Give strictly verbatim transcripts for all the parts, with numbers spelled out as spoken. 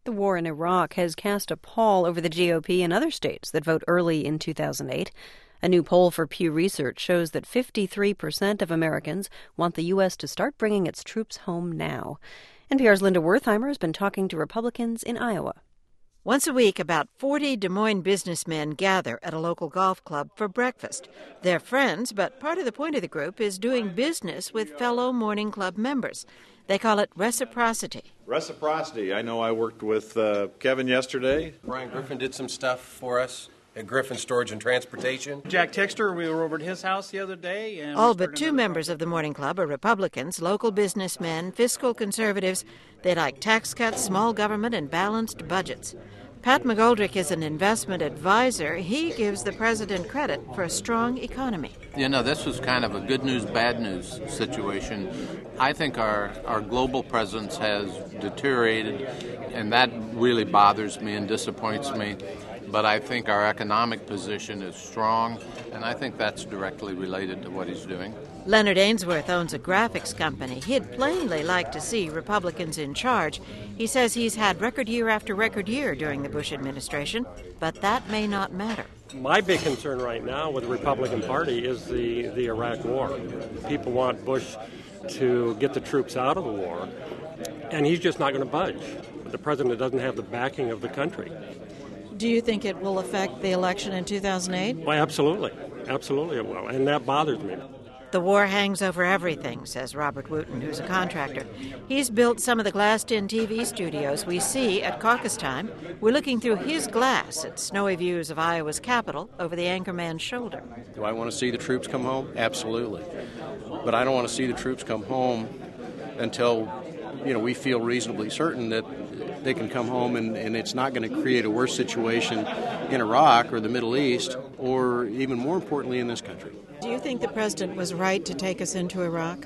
The war in Iraq has cast a pall over the G O P and other states that vote early in two thousand eight. A new poll for Pew Research shows that fifty-three percent of Americans want the U S to start bringing its troops home now. N P R's Linda Wertheimer has been talking to Republicans in Iowa. Once a week, about forty Des Moines businessmen gather at a local golf club for breakfast. They're friends, but part of the point of the group is doing business with fellow Morning Club members. They call it reciprocity. Reciprocity. I know I worked with uh, Kevin yesterday. Brian Griffin did some stuff for us at Griffin Storage and Transportation. Jack Texter, we were over at his house the other day. And All but two members of the Morning Club are Republicans, local businessmen, fiscal conservatives. They like tax cuts, small government, and balanced budgets. Pat McGoldrick is an investment advisor. He gives the president credit for a strong economy. You know, this was kind of a good news, bad news situation. I think our, our global presence has deteriorated, and that really bothers me and disappoints me. But I think our economic position is strong, and I think that's directly related to what he's doing. Leonard Ainsworth owns a graphics company. He'd plainly like to see Republicans in charge. He says he's had record year after record year during the Bush administration, but that may not matter. My big concern right now with the Republican Party is the, the Iraq war. People want Bush to get the troops out of the war, and he's just not going to budge. The president doesn't have the backing of the country. Do you think it will affect the election in two thousand eight? Well, absolutely. Absolutely it will, and that bothers me. The war hangs over everything, says Robert Wooten, who's a contractor. He's built some of the glassed-in T V studios we see at caucus time. We're looking through his glass at snowy views of Iowa's capital over the Anchorman's shoulder. Do I want to see the troops come home? Absolutely. But I don't want to see the troops come home until, you know, we feel reasonably certain that they can come home and, and it's not going to create a worse situation in Iraq or the Middle East or even more importantly in this country. Do you think the president was right to take us into Iraq?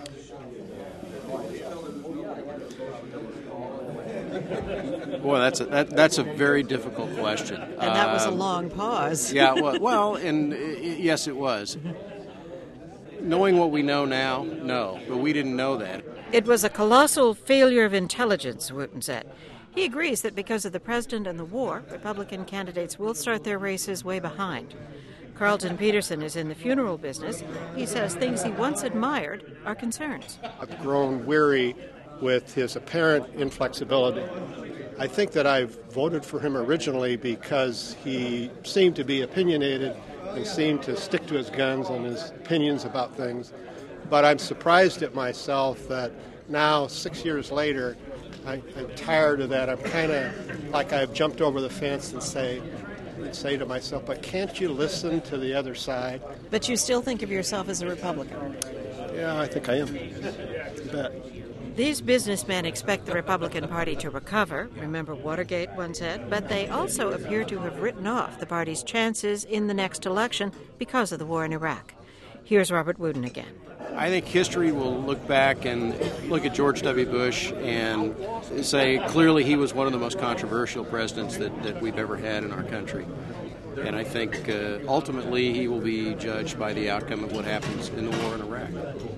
Boy, that's a, that, that's a very difficult question. And that was a long pause. yeah, well, well, and uh, yes, it was. Knowing what we know now, no, but we didn't know that. It was a colossal failure of intelligence, Wooten said. He agrees that because of the president and the war, Republican candidates will start their races way behind. Carlton Peterson is in the funeral business. He says things he once admired are concerns. I've grown weary with his apparent inflexibility. I think that I voted for him originally because he seemed to be opinionated and seemed to stick to his guns and his opinions about things. But I'm surprised at myself that now, six years later, I, I'm tired of that. I'm kind of like I've jumped over the fence and say, and say to myself, but can't you listen to the other side? But you still think of yourself as a Republican? Yeah, I think I am. You bet. These businessmen expect the Republican Party to recover, remember Watergate once said, but they also appear to have written off the party's chances in the next election because of the war in Iraq. Here's Robert Wooten again. I think history will look back and look at George W. Bush and say clearly he was one of the most controversial presidents that, that we've ever had in our country. And I think uh, ultimately he will be judged by the outcome of what happens in the war in Iraq.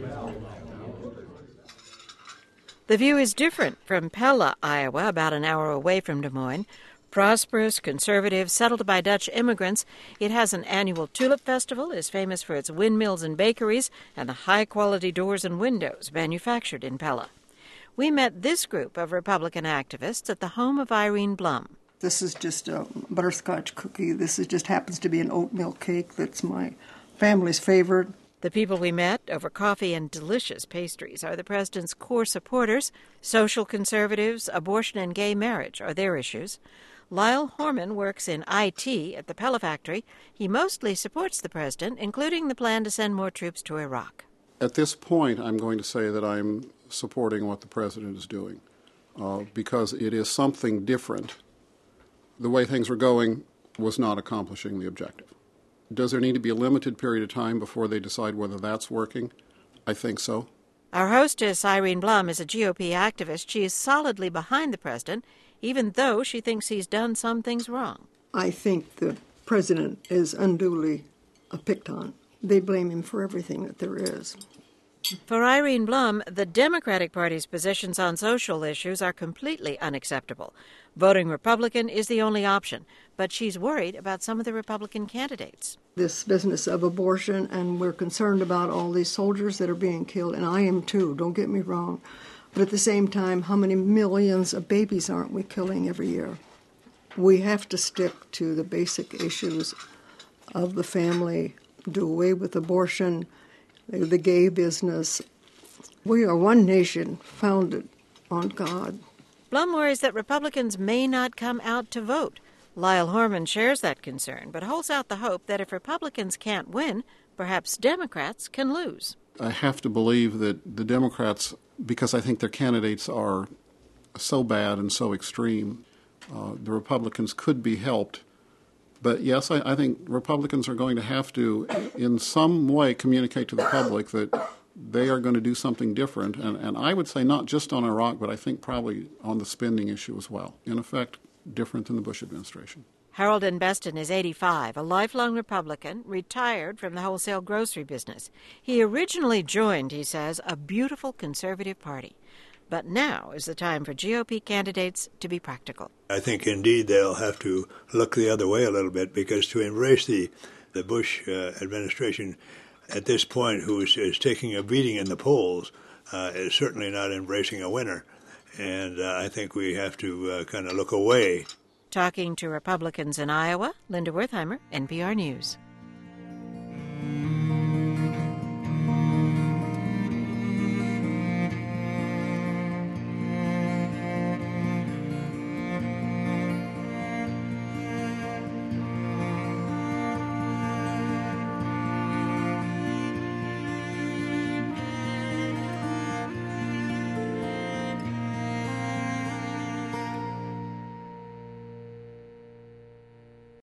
The view is different from Pella, Iowa, about an hour away from Des Moines. Prosperous, conservative, settled by Dutch immigrants, it has an annual tulip festival, is famous for its windmills and bakeries, and the high-quality doors and windows manufactured in Pella. We met this group of Republican activists at the home of Irene Blum. This is just a butterscotch cookie. This is just happens to be an oatmeal cake that's my family's favorite. The people we met over coffee and delicious pastries are the president's core supporters. Social conservatives, abortion and gay marriage are their issues. Lyle Horman works in I T at the Pella factory. He mostly supports the president, including the plan to send more troops to Iraq. At this point, I'm going to say that I'm supporting what the president is doing uh, because it is something different. The way things were going was not accomplishing the objective. Does there need to be a limited period of time before they decide whether that's working? I think so. Our hostess, Irene Blum, is a G O P activist. She is solidly behind the president, even though she thinks he's done some things wrong. I think the president is unduly picked on. They blame him for everything that there is. For Irene Blum, the Democratic Party's positions on social issues are completely unacceptable. Voting Republican is the only option, but she's worried about some of the Republican candidates. This business of abortion, and we're concerned about all these soldiers that are being killed, and I am too, don't get me wrong. But at the same time, how many millions of babies aren't we killing every year? We have to stick to the basic issues of the family, do away with abortion, the gay business. We are one nation founded on God. Blum worries that Republicans may not come out to vote. Lyle Horman shares that concern, but holds out the hope that if Republicans can't win, perhaps Democrats can lose. I have to believe that the Democrats, because I think their candidates are so bad and so extreme, uh, the Republicans could be helped. But yes, I, I think Republicans are going to have to, in some way, communicate to the public that they are going to do something different. And, and I would say not just on Iraq, but I think probably on the spending issue as well. In effect, different than the Bush administration. Harold Investon is eighty-five, a lifelong Republican, retired from the wholesale grocery business. He originally joined, he says, a beautiful conservative party. But now is the time for G O P candidates to be practical. I think, indeed, they'll have to look the other way a little bit, because to embrace the, the Bush uh, administration at this point, who is, is taking a beating in the polls, uh, is certainly not embracing a winner. And uh, I think we have to uh, kind of look away. Talking to Republicans in Iowa, Linda Wertheimer, N P R News.